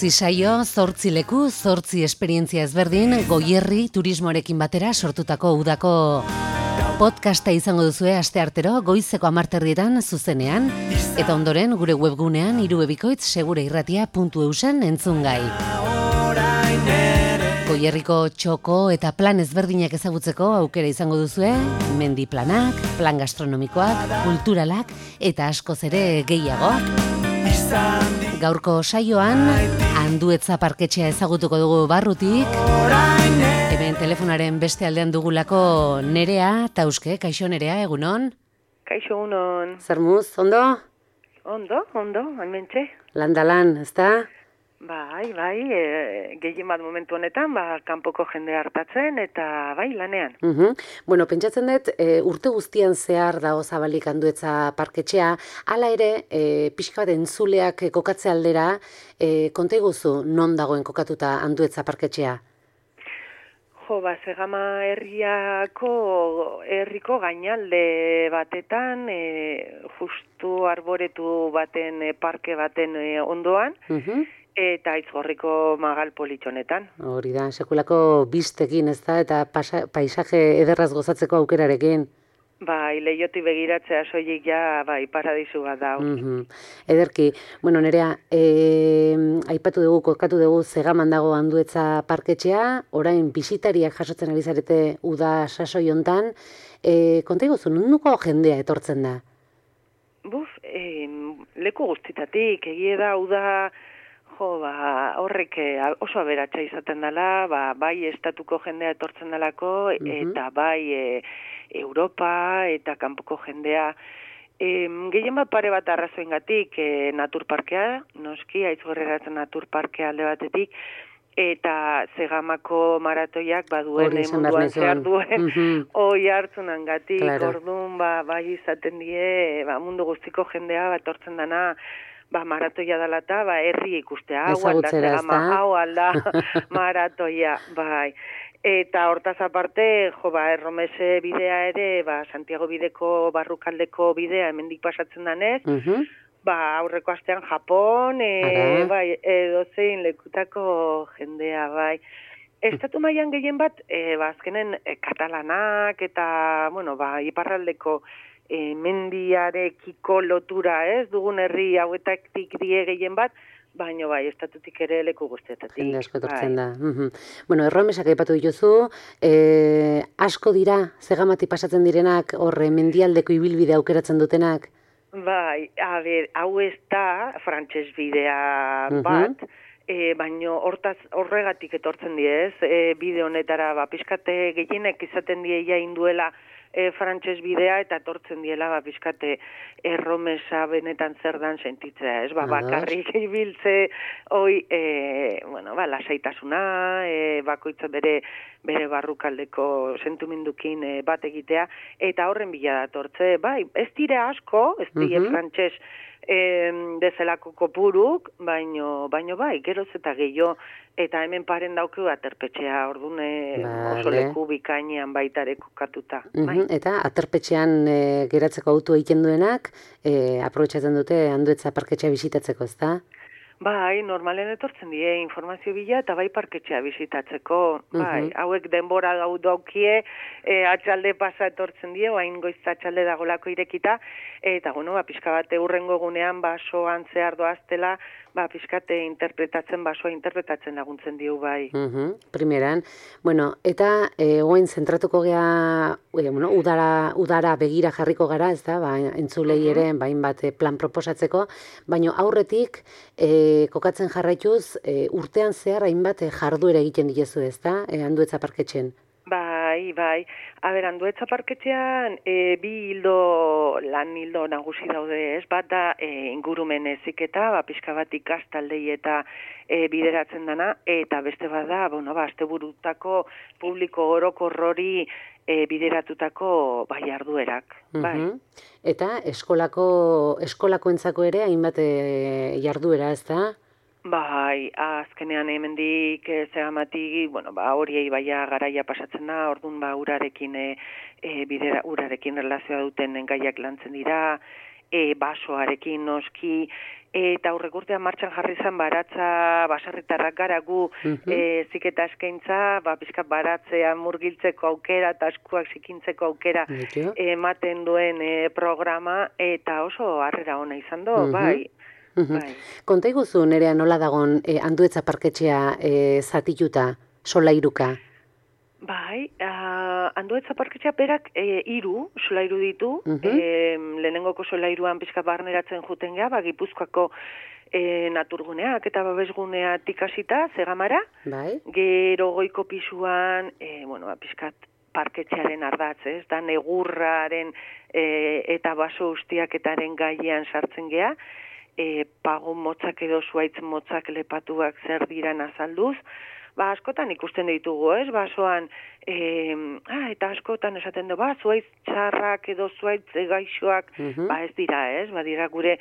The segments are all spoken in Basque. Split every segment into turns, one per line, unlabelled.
Zortzi saio, zortzi leku, zortzi esperientzia ezberdin, Goierri turismoarekin batera sortutako udako podcasta izango duzue asteartero goizeko 10:00 zuzenean, eta ondoren gure webgunean irubebikoitz segureirratia.eusen entzungai. Goierriko txoko eta plan ezberdinak ezagutzeko aukera izango duzue, mendi planak, plan gastronomikoak, kulturalak eta askoz ere gehiago. Gaurko saioan, Anduetza parketxea ezagutuko dugu barrutik. Hemen telefonaren beste aldean dugulako Nerea Tauske. Kaixo Nerea, egunon?
Kaixo egunon.
Zer muz, ondo?
Ondo, hementxe.
Landalan, ezta?
Bai, gehien bat momentu honetan, kanpoko jende hartatzen eta bai, lanean.
Bueno, pentsatzen dut, urte guztian zehar dago zabalik Anduetza parketxea, hala ere, pixka bat entzuleak kokatze aldera, konta iguzu non dagoen kokatuta Anduetza parketxea?
Zegama herriko gainalde batetan, justu arboretu baten, parke baten ondoan, eta Aitzgorriko magal politxonetan.
Hori da, sekulako bistekin, ez da, eta paisaje ederraz gozatzeko aukerarekin.
Bai, leiotik begiratzea soilik ja, paradisu bat da.
Ederki, bueno, Nerea, kokatu dugu Zegaman dago Anduetza parketxea, orain bisitariak jasotzen ari zarete uda sasoi hontan, konta iguzu, nunduko jendea etortzen da?
Leku guztitatik, egie da, uda, horrek oso aberatsa izaten dela, bai estatuko jendea etortzen delako, eta bai Europa eta kanpoko jendea. Gehien bat pare bat arrazoengatik naturparkea, noski, Aitzgorreratzen naturparkea alde batetik, eta Zegamako maratoiak baduen munduan zehar duen oi hartzunangatik, orduan bai izaten die mundu guztiko jendea etortzen dana, maratoia dela eta herri ikustea, hau alda maratoia, bai. Eta hortaz aparte, Erromese bidea ere, Santiago bideko barrukaldeko bidea hemendik pasatzen danez, aurreko astean Japon, edozein lekutako jendea, bai. Estatu mailan gehien bat, azkenen katalanak eta, iparraldeko mendiarekiko lotura, ez? Dugun herri hauetatik die gehien bat, baina estatutik ere leku guztietatik.
Jende asko etortzen da. Bueno, Erromesak aipatu dituzu, asko dira, Zegamati pasatzen direnak, horre mendialdeko ibilbide aukeratzen dutenak?
Bai, hau ez da frantses bidea bat, baina horregatik etortzen die, ez? Bide honetara, pixkate gehienek izaten die ja induela frantses bidea eta etortzen diela pixkate Erromesa benetan zer dan sentitzea, ez? Bakarrik ibiltze lasaitasuna, bakoitza bere barrukaldeko sentimendukin bat egitea, eta horren bila datortze, ez dire asko, ez dire frantses dezelako kopuruk, baino geroz eta gehiago, eta hemen paren dauke aterpetxea, orduan oso leku bikainean baitare kokatuta.
Eta aterpetxean geratzeko auto egiten duenak, aprobetxatzen dute Anduetza parketxea bisitatzeko, ez da?
Bai, normalen etortzen die informazio bila eta bai parketxea bisitatzeko. Hauek denbora daukie, atxalde pasa etortzen die, hain goiz atxalde dagolako irekita, eta pixka bat urrengo egunean basoan zehar doaztela, pixkate basoa interpretatzen laguntzen diu bai.
Primeran. Bueno, eta oain zentratuko gea, udara begira jarriko gara, ez da, entzulei ere, hainbat plan proposatzeko, baina aurretik, kokatzen jarraituz, urtean zehar hainbat jarduera egiten dituzu, ez da, Anduetza parketxen?
Bai. Anduetza parketxean bi lan hildo nagusi daude, ez? Bat da ingurumen heziketa, pixka bat ikastaldei eta bideratzen dana, eta beste bat da, asteburutako publiko orokorrori bideratutako jarduerak.
Eta eskolakoentzako ere hainbat jarduera, ez da?
Bai, azkenean hemendik Zegamatik, horiei baia garaia pasatzen da, orduan urarekin relazioa duten gaiak lantzen dira, basoarekin noski, eta aurrek urtean martxan jarri zen baratza baserritarrak gara gu ziketa eskaintza, pixkat baratzea murgiltzeko aukera eta eskuak zikintzeko aukera ematen duen programa, eta oso harrera ona izan du, bai. Bai.
Konta iguzu, Nerea, nola dagon Anduetza parketxea zatituta, solairuka?
Bai, Anduetza parketxea berak 3 solairu ditu, lehenengoko solairuan pixka barneratzen juten geha, Gipuzkoako naturguneak eta babesguneatik hasita, Zegamara, gero goiko pisuan, pixkat parketxearen ardatz, ez da negurraren eta baso ustiaketaren gaian sartzen geha, pago motzak edo zuaitz motzak lepatuak zer diran azalduz, askotan ikusten ditugu, ez? Basoan, eta askotan esaten du, zuaitz txarrak edo zuaitz gaixoak, ez dira, ez? Dira gure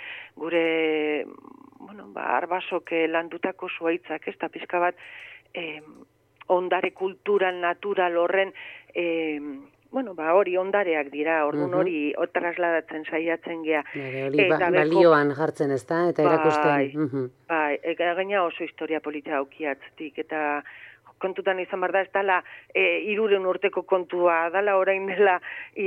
arbasok landutako zuaitzak, ez da pixka bat, ondare kultural, natural horren, hori ondareak dira, orduan hori trasladatzen saiatzen gea.
Balioan jartzen ez da, eta erakusten.
Bai, gaina oso historia politia aukiatzetik, eta kontutan izan behar da, ez dala 300 urteko kontua, dala orain dela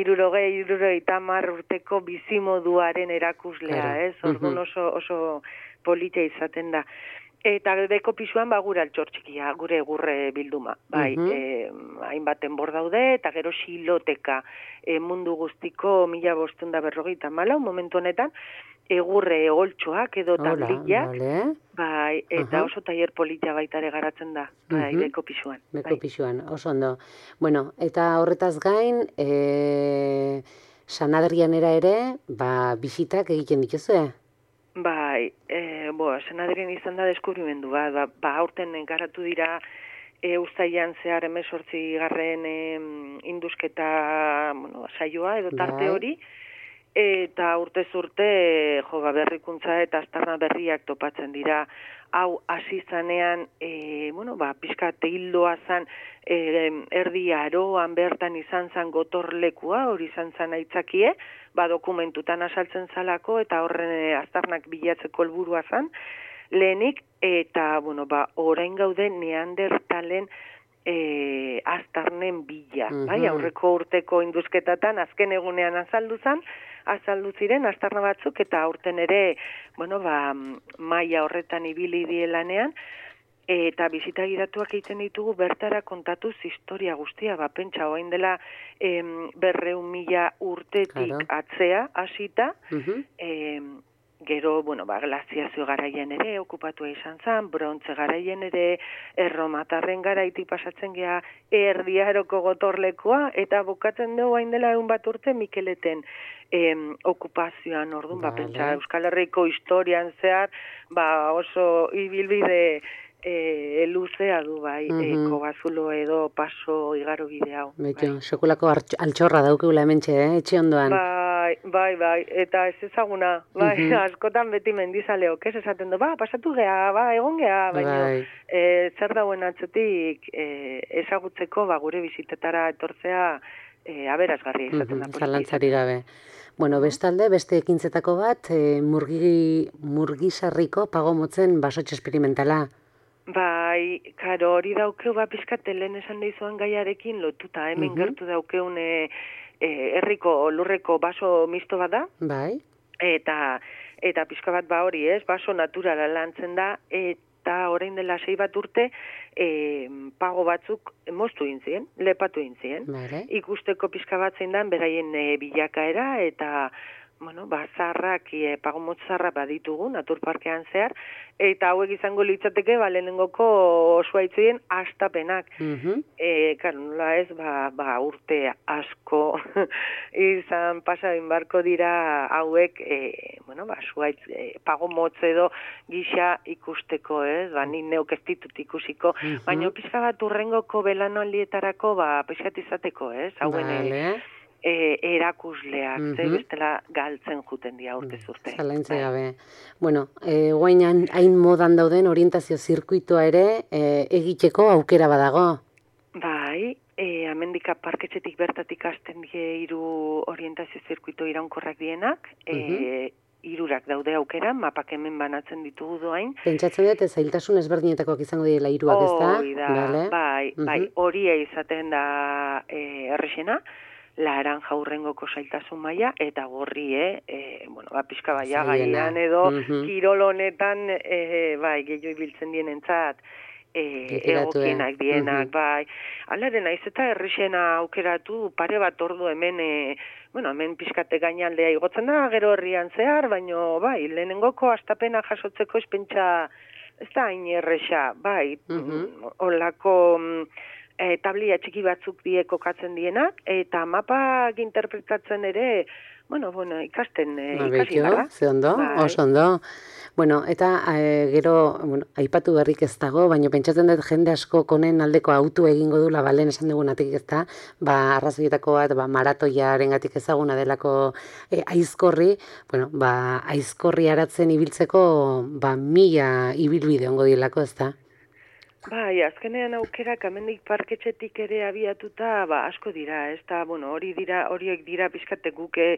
60 urteko bizimoduaren erakuslea, ez? Orduan oso politia izaten da. Eta beko pisuan gure altxortxikia, gure egurre bilduma. Bai, hainbaten bor daude, eta gero xiloteka mundu guztiko 1554 momentu honetan, egurre egoltxoak edo tablillak, bai, eta oso tailer politia baitare garatzen da, bai, beko pisuan.
Beko pisuan, oso ondo. Bueno, eta horretaz gain, Sanadrianera ere, bisitak egiten dituzue?
Bai, Sanadrian izan da deskubrimendu bat, aurten garatu dira uztailean zehar 18. Indusketa saioa edo tarte hori, eta urtez urte berrikuntza eta aztarna berriak topatzen dira. Hau hasi zanean, pixkat hildoa zan, erdi aroan bertan izan zan gotorlekua, hori izan zan aitzakie, dokumentutan asaltzen zalako, eta horren aztarnak bilatzeko helburua zan, lehenik, eta, orain gaude Neandertalen aztarnen bila, bai, aurreko urteko indusketatan, azken egunean azaldu ziren aztarna batzuk, eta aurten ere, maila horretan ibili dielanean, eta bisita giratuak egiten ditugu bertara kontatuz historia guztia, pentsa orain dela 200.000 urtetik atzea hasita, gero, glaziazio garaien ere okupatua izan zen, brontze garaien ere, erromatarren garaitik pasatzen gea, erdiaroko gotorlekoa, eta bukatzen dugu hain dela 100 urte Mikeleten okupazioan, orduan, pentsa Euskal Herriko historian zehar, oso ibilbide luzea du, bai, Kobazulo edo paso igaro bide hau.
Sekulako altxorra daukegula hementxe, etxe ondoan.
Bai, eta ez ezaguna, askotan beti mendizaleok, ez esaten du, pasatu gea, egon gea, baina zer dauen atzetik ezagutzeko, gure bizitetara etortzea aberasgarria izaten da.
Zalantzari gabe. Bueno, bestalde, beste ekintzetako bat, Murgisarriko pagomotzen basotxe esperimentala.
Bai, karo, hori daukeu, pixkat lehen esan daizuan gaiarekin lotuta, hemen gertu daukeun herriko lurreko baso misto bat da.
Bai.
Eta pixka bat hori, ez, baso naturala lantzen da, eta orain dela 6 bat urte, pago batzuk moztu intzien, lepatu intzien. Ikusteko pixka bat zein dan, beraien bilakaera, eta zarrak, pagomotzarra baditugu, naturparkean zehar, eta hauek izango litzateke, lehenengoko zuaitzuen astapenak. Nola ez, urte asko izan pasadin barko dira hauek, zuaitz, pagomotz edo gisa ikusteko, ez, ni neuk ez ditut ikusiko, baina pixka bat urrengoko belanaldietarako, pixkat izateko, ez, hauen erakusleak, bestela galtzen juten dira urte zurte.
Zalaintze gabe. Bueno, guain hain modan dauden orientazio zirkuitoa ere egiteko aukera badago.
Bai, amendika parketxetik bertatik hasten 3 orientazio zirkuito iraunkorrak dienak, hirurak daude aukeran, mapak hemen banatzen ditugu doain.
Pentsatzen dut, zailtasun ezberdinetakoak izango direla hiruak, ezta?
Da, bai, horia izaten da errexena, laranja hurrengoko zailtasun maila, eta gorri, pixka baia gaian edo kirol honetan, bai, gehiago ibiltzen dienentzat, egokienak dienak, bai. Alare naiz eta errexena aukeratu, pare bat ordu hemen, hemen pixkate gainaldea igotzen da, gero herrian zehar, baino, bai, lehenengoko astapena jasotzeko espentsa, ez da hain errexa, bai, holako tablia txiki batzuk die kokatzen dienak, eta mapak interpretatzen ere, ikasten ikasi gara.
Ze ondo, oso ondo. Bueno, eta gero, aipatu berrik ez dago, baina pentsatzen dut jende asko konen aldeko autu egingo dula, balen esan dugunatik ez da, arrazoietako bat, maratoiarengatik ezaguna delako aizkorri, aizkorri aratzen ibiltzeko, 1000 ibilbide ongo dilako, ez da?
Bai, azkenean aukerak amendik parketxetik ere abiatuta, asko dira, ez da, horiek dira pixkate guke,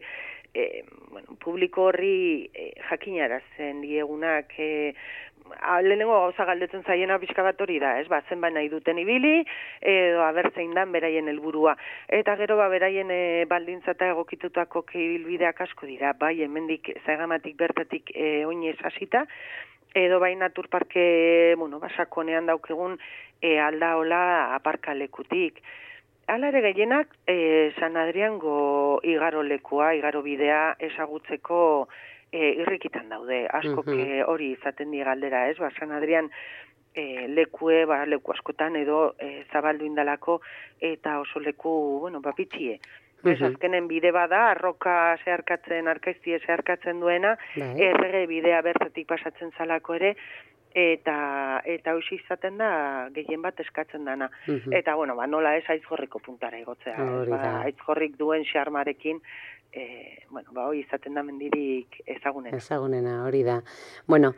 publiko horri jakinarazen diegunak, lehenengo gauza galdetzen zaiena pixka bat hori da, ez, zenbat nahi duten ibili, edo abertzein dan beraien helburua. Eta gero beraien baldintza eta egokitutako ibilbideak asko dira, bai, hemendik zaigamatik bertatik oinez hasita, edo bai naturparke, sakonean daukegun aldaola aparkalekutik. Hala ere gehienak, San Adriango igaro bidea ezagutzeko irrikitan daude. Askok hori izaten di galdera, ez? San Adrian leku askotan edo zabaldu indalako eta oso leku, bitxie. Azkenen bide bada, arroka arkaiztie zeharkatzen duena, errege bidea bertatik pasatzen zalako ere, eta hoxi izaten da gehien bat eskatzen dana. Eta, nola ez aizgorriko puntara igotzea. Aizgorrik duen xarmarekin, hori izaten da mendirik ezagunena.
Ezagunena, hori da. Bueno,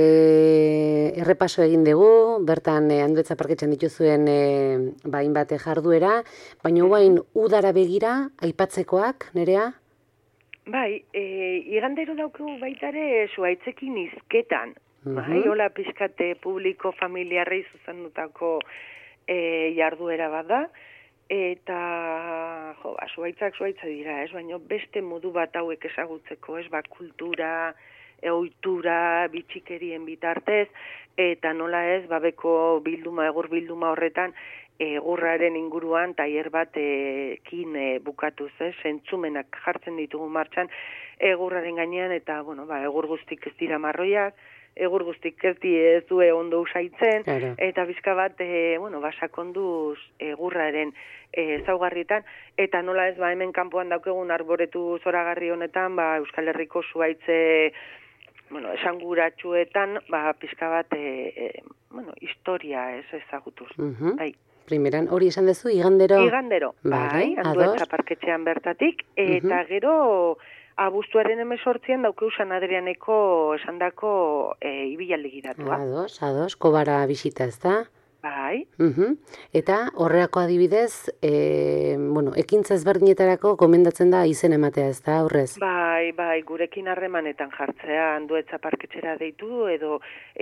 errepaso egin dugu, bertan Andueza parketxan dituzuen hainbat jarduera, baina guain udara begira, aipatzekoak, Nerea?
Bai, igandero daukagu baitare zuaitzekin izketan. Hola pixkate publiko familiarrei zuzendutako jarduera bat da. Eta, zuaitzak dira, ez, baina beste modu bat hauek ezagutzeko, ez, kultura, ohitura, bitxikerien bitartez, eta nola ez, beko egur bilduma horretan, egurraren inguruan, tailer batekin bukatuz, ez, zentzumenak jartzen ditugu martxan, egurraren gainean, eta, egur guztik ez dira marroiak, egur guztik ez du ondo usaitzen, eta bizka bat, sakonduz egurraren zaugarrietan, eta nola ez, hemen kanpoan daukegun arboretu zoragarri honetan, Euskal Herriko zuaitze, esanguratsuetan, pizka bat, historia ez ezagutuz.
Primeran, hori esan duzu, igandero?
Igandero, Andueza parketxean bertatik, eta gero, abuztuaren 18an daukeu San Adrianeko esandako ibilaldi gidatua.
Ados, kobara bisita, ez da?
Bai.
Eta horreako adibidez, ekintza ezberdinetarako gomendatzen da izen ematea, ez da, aurrez?
Bai, gurekin harremanetan jartzea, Andueza parketxera deitu, edo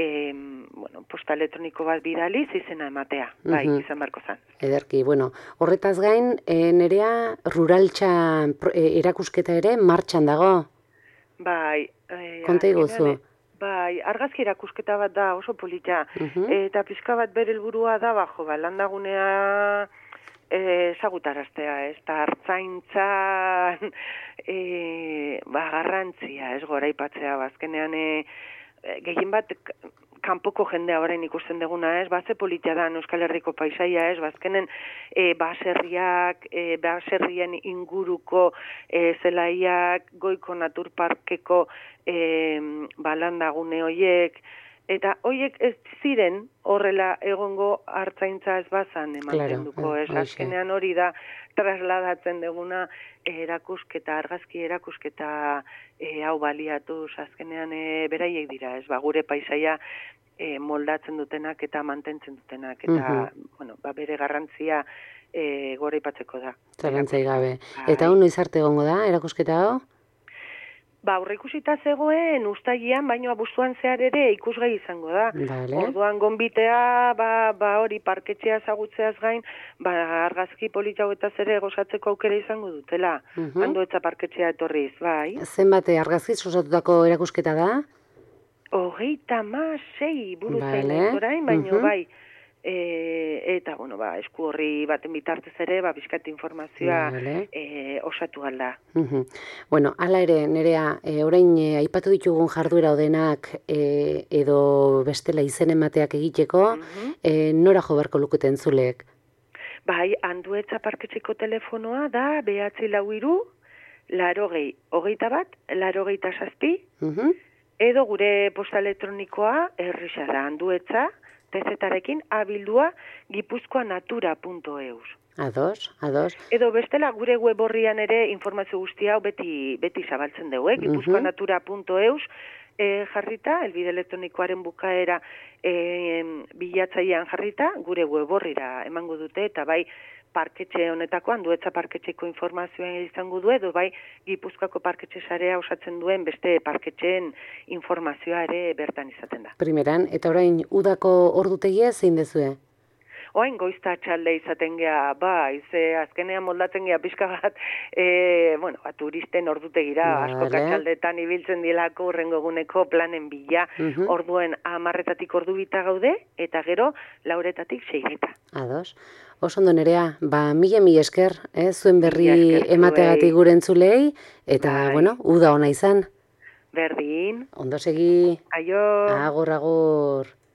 posta elektroniko bat bidaliz izena ematea, bai, izan barko zan.
Ederki, horretaz gain, Nerea ruraltza erakusketa ere martxan dago? Bai. Konta iguzu?
Bai, argazki erakusketa bat da oso polita, eta pixka bat bere helburua da, landagunea ezagutaraztea, ez da hartzaintzan garrantzia, ez goraipatzea, azkenean gehien bat kanpoko jendea orain ikusten duguna, ez, ze politia da Euskal Herriko paisaia, ez, azkenen baserrien inguruko zelaiak, goiko naturparkeko balandagune hoiek, eta hoiek ez ziren horrela egongo hartzaintza ez bazan emantenduko, ez, azkenean hori da trasladatzen duguna erakusketa, argazki erakusketa hau baliatuz, azkenean beraiek dira, ez, gure paisaia moldatzen dutenak eta mantentzen dutenak, eta bere garrantzia goraipatzeko da.
Zalantzai gabe. Eta hon noiz arte egongo da, erakusketa hau?
aurreikusita zegoen ustailean, baino abuztuan zehar ere ikusgai izango da.
Vale.
Orduan gonbitea, hori parketxea ezagutzeaz gain, argazki polita hauetaz ere gozatzeko aukera izango dutela. Anduetza parketxea etorriz, bai.
Zenbat argazkiz osatutako erakusketa da?
36 burutzen orain, baino bai. Eta, esku horri baten bitartez ere, bizkat informazioa osatu alda.
Bueno, hala ere, Nerea, orain aipatu ditugun jarduera odenak edo bestela izen emateak egiteko, nora jo beharko luketen zuleek?
Bai, Anduetza parketxeko telefonoa da, 943 80 87, edo gure posta elektronikoa, errixara Anduetza, TZ-arekin abildua gipuzkoanatura.eus.
Ados.
Edo bestela gure web horrian ere informazio guztia beti zabaltzen dugu, gipuzkoanatura.eus jarrita, elbide elektronikoaren bukaera bilatzailean jarrita, gure web horrira emango dute, eta bai parketxe honetako, Anduetza parketxeko informazioan izango du, edo bai Gipuzkoako parketxe sarea osatzen duen beste parketxeen informazioa ere bertan izaten da.
Primeran, eta orain udako ordutegia zein dezue?
Oain goizta txalde izaten geha, azkenean moldatzen geha pixka bat, turisten ordutegira, asko txaldetan ibiltzen dilako urrengo eguneko planen bila, orduen 10-etatik ordu bita gaude, eta gero 4-etatik 6-eta.
Ados. Oso ondo Nerea, mila esker, zuen berri emateagatik gure entzulei, eta, uda ona izan.
Berdin.
Ondo segi.
Aio.
Agur.